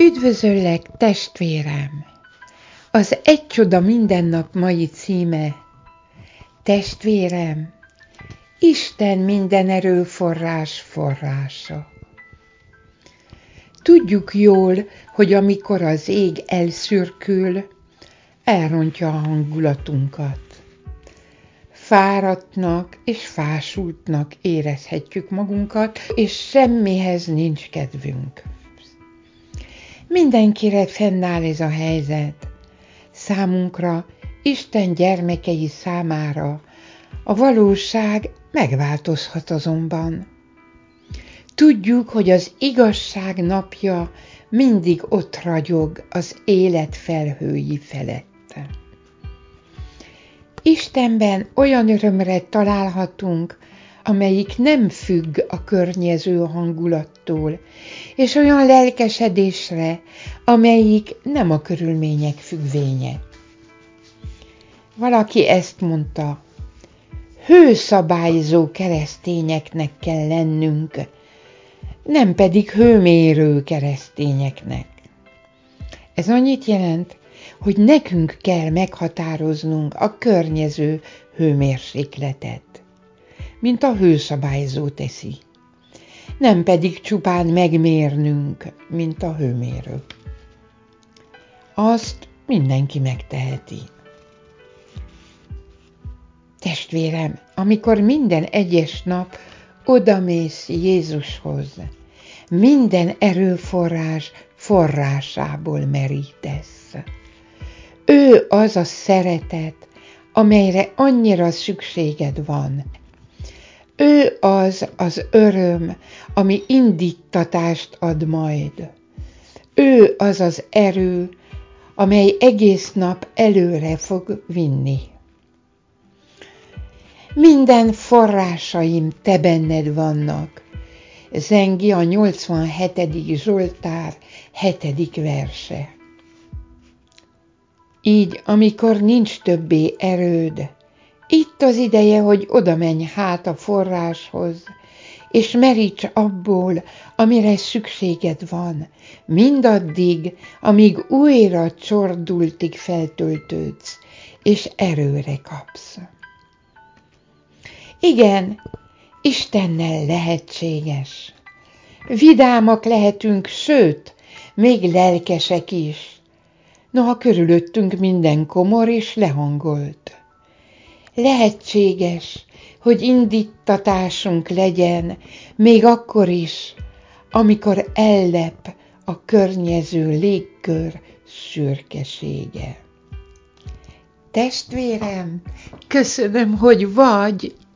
Üdvözöllek, testvérem! Az Egy csoda minden nap mai címe: Testvérem, Isten minden erőforrás forrása. Tudjuk jól, hogy amikor az ég elszürkül, elrontja a hangulatunkat. Fáradtnak és fásultnak érezhetjük magunkat, és semmihez nincs kedvünk. Mindenkire fennáll ez a helyzet. Számunkra, Isten gyermekei számára a valóság megváltozhat azonban. Tudjuk, hogy az igazság napja mindig ott ragyog az élet felhői felett. Istenben olyan örömre találhatunk, amelyik nem függ a környező hangulattól, és olyan lelkesedésre, amelyik nem a körülmények függvénye. Valaki ezt mondta: hőszabályzó keresztényeknek kell lennünk, nem pedig hőmérő keresztényeknek. Ez annyit jelent, hogy nekünk kell meghatároznunk a környező hőmérsékletet, mint a hőszabályzó teszi, nem pedig csupán megmérnünk, mint a hőmérő. Azt mindenki megteheti. Testvérem, amikor minden egyes nap odamész Jézushoz, minden erőforrás forrásából merítesz. Ő az a szeretet, amelyre annyira szükséged van. Ő az az öröm, ami indíttatást ad majd. Ő az az erő, amely egész nap előre fog vinni. Minden forrásaim te benned vannak. Zengi a 87. Zsoltár 7. verse. Így, amikor nincs többé erőd, itt az ideje, hogy oda menj hát a forráshoz, és meríts abból, amire szükséged van, mindaddig, amíg újra csordultig feltöltődsz, és erőre kapsz. Igen, Istennel lehetséges. Vidámak lehetünk, sőt, még lelkesek is, noha körülöttünk minden komor és lehangolt. Lehetséges, hogy indítatásunk legyen, még akkor is, amikor ellep a környező légkör szürkesége. Testvérem, köszönöm, hogy vagy.